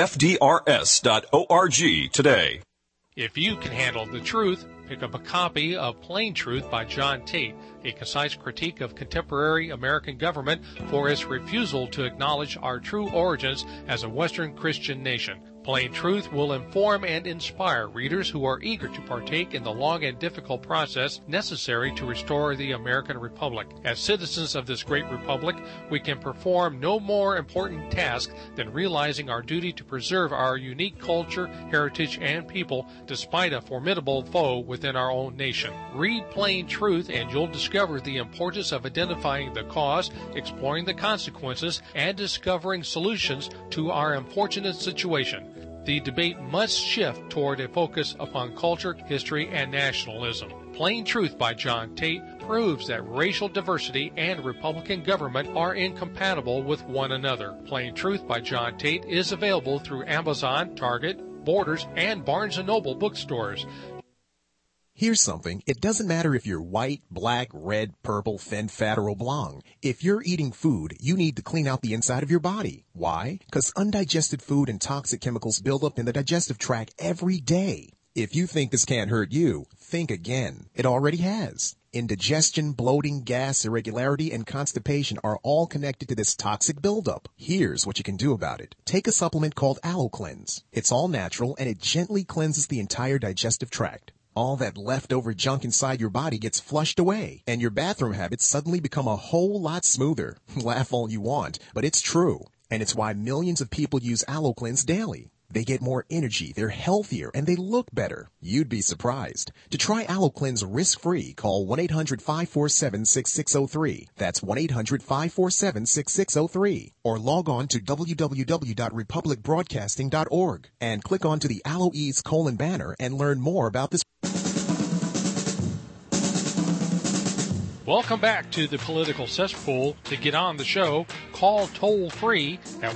Speaker 4: FDRS.org today.
Speaker 1: If you can handle the truth, pick up a copy of Plain Truth by John Tate, a concise critique of contemporary American government for its refusal to acknowledge our true origins as a Western Christian nation. Plain Truth will inform and inspire readers who are eager to partake in the long and difficult process necessary to restore the American Republic. As citizens of this great republic, we can perform no more important task than realizing our duty to preserve our unique culture, heritage, and people despite a formidable foe within our own nation. Read Plain Truth and you'll discover the importance of identifying the cause, exploring the consequences, and discovering solutions to our unfortunate situation. The debate must shift toward a focus upon culture, history, and nationalism. Plain Truth by John Tate proves that racial diversity and Republican government are incompatible with one another. Plain Truth by John Tate is available through Amazon, Target, Borders, and Barnes & Noble bookstores.
Speaker 14: Here's something. It doesn't matter if you're white, black, red, purple, thin, fat, or oblong. If you're eating food, you need to clean out the inside of your body. Why? Because undigested food and toxic chemicals build up in the digestive tract every day. If you think this can't hurt you, think again. It already has. Indigestion, bloating, gas, irregularity, and constipation are all connected to this toxic buildup. Here's what you can do about it. Take a supplement called AlloCleanse. It's all natural, and it gently cleanses the entire digestive tract. All that leftover junk inside your body gets flushed away, and your bathroom habits suddenly become a whole lot smoother. Laugh all you want, but it's true. And it's why millions of people use AlloCleanse daily. They get more energy, they're healthier, and they look better. You'd be surprised. To try AlloCleanse risk-free, call 1-800-547-6603. That's 1-800-547-6603. Or log on to www.republicbroadcasting.org and click onto the AlloEase banner and learn more about this.
Speaker 1: Welcome back to the Political Cesspool. To get on the show, call toll-free at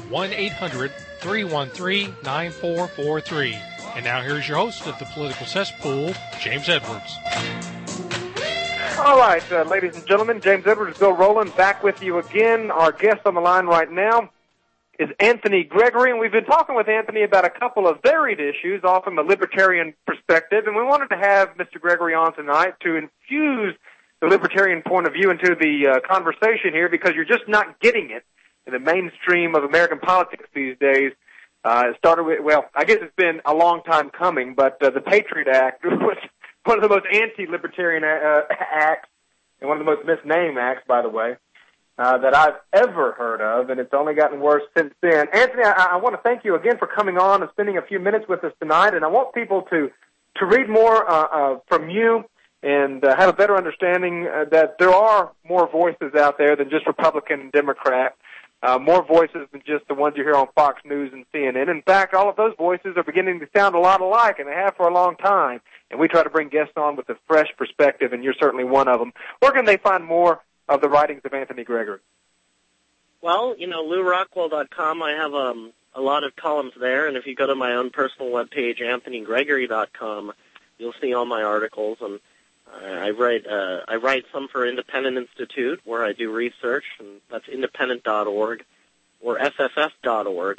Speaker 1: 1-800-313-9443. And now here's your host of the Political Cesspool, James Edwards.
Speaker 2: All right, ladies and gentlemen, James Edwards, Bill Rowland, back with you again. Our guest on the line right now is Anthony Gregory, and we've been talking with Anthony about a couple of varied issues, all from a libertarian perspective, and we wanted to have Mr. Gregory on tonight to infuse the libertarian point of view into the conversation here, because you're just not getting it in the mainstream of American politics these days. It started with, well, I guess it's been a long time coming, but the Patriot Act was one of the most anti-libertarian acts, and one of the most misnamed acts, by the way, that I've ever heard of, and it's only gotten worse since then. Anthony, I want to thank you again for coming on and spending a few minutes with us tonight, and I want people to read more from you and have a better understanding that there are more voices out there than just Republican and Democrat, more voices than just the ones you hear on Fox News and CNN. In fact, all of those voices are beginning to sound a lot alike, and they have for a long time, and we try to bring guests on with a fresh perspective, and you're certainly one of them. Where can they find more of the writings of Anthony Gregory?
Speaker 15: Well, LouRockwell.com, I have a lot of columns there, and if you go to my own personal webpage, AnthonyGregory.com, you'll see all my articles, and I write some for Independent Institute, where I do research, and that's independent.org or FFF.org.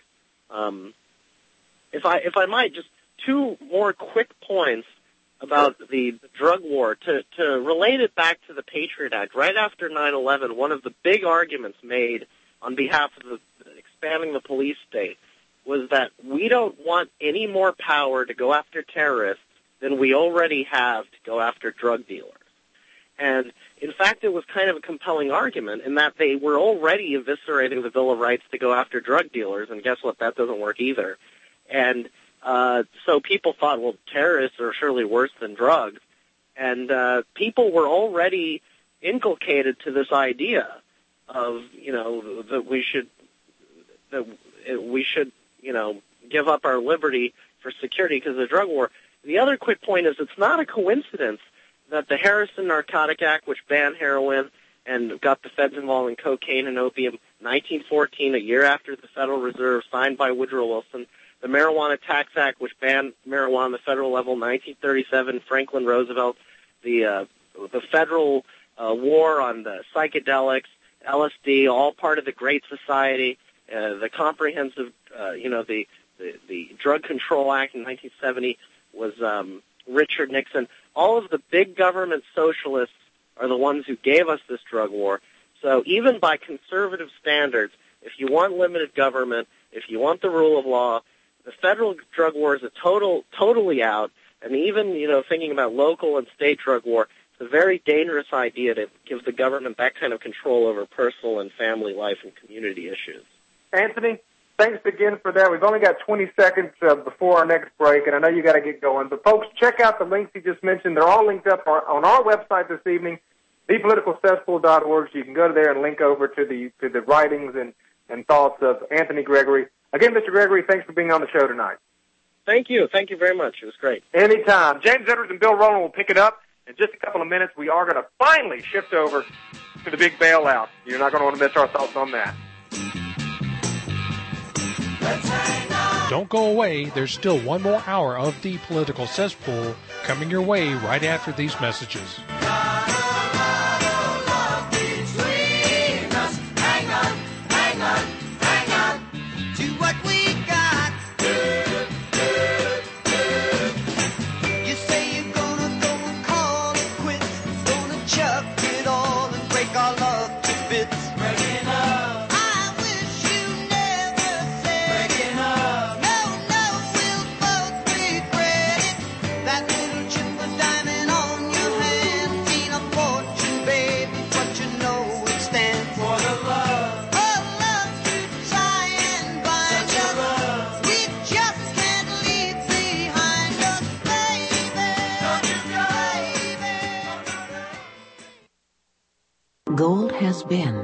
Speaker 15: If I might, just two more quick points about the drug war to relate it back to the Patriot Act. Right after 9/11, one of the big arguments made on behalf of expanding the police state was that we don't want any more power to go after terrorists than we already have to go after drug dealers. And, in fact, it was kind of a compelling argument in that they were already eviscerating the Bill of Rights to go after drug dealers, and guess what? That doesn't work either. And so people thought, well, terrorists are surely worse than drugs. And people were already inculcated to this idea of, that we should, give up our liberty for security because of the drug war. The other quick point is it's not a coincidence that the Harrison Narcotic Act, which banned heroin and got the feds involved in cocaine and opium, 1914, a year after the Federal Reserve, signed by Woodrow Wilson, the Marijuana Tax Act, which banned marijuana on the federal level, 1937, Franklin Roosevelt, the federal war on the psychedelics, LSD, all part of the Great Society, the comprehensive, the Drug Control Act in 1970 was Richard Nixon. All of the big government socialists are the ones who gave us this drug war. So even by conservative standards, if you want limited government, if you want the rule of law, the federal drug war is totally out. And even, thinking about local and state drug war, it's a very dangerous idea to give the government that kind of control over personal and family life and community issues.
Speaker 2: Anthony, thanks again for that. We've only got 20 seconds before our next break, and I know you got to get going. But, folks, check out the links you just mentioned. They're all linked up on our website this evening, thepoliticalcesspool.org. So you can go to there and link over to the writings and thoughts of Anthony Gregory. Again, Mr. Gregory, thanks for being on the show tonight.
Speaker 15: Thank you. Thank you very much. It was great.
Speaker 2: Anytime. James Edwards and Bill Rowland will pick it up. In just a couple of minutes, we are going to finally shift over to the big bailout. You're not going to want to miss our thoughts on that.
Speaker 1: Don't go away. There's still one more hour of The Political Cesspool coming your way right after these messages.
Speaker 16: Gold has been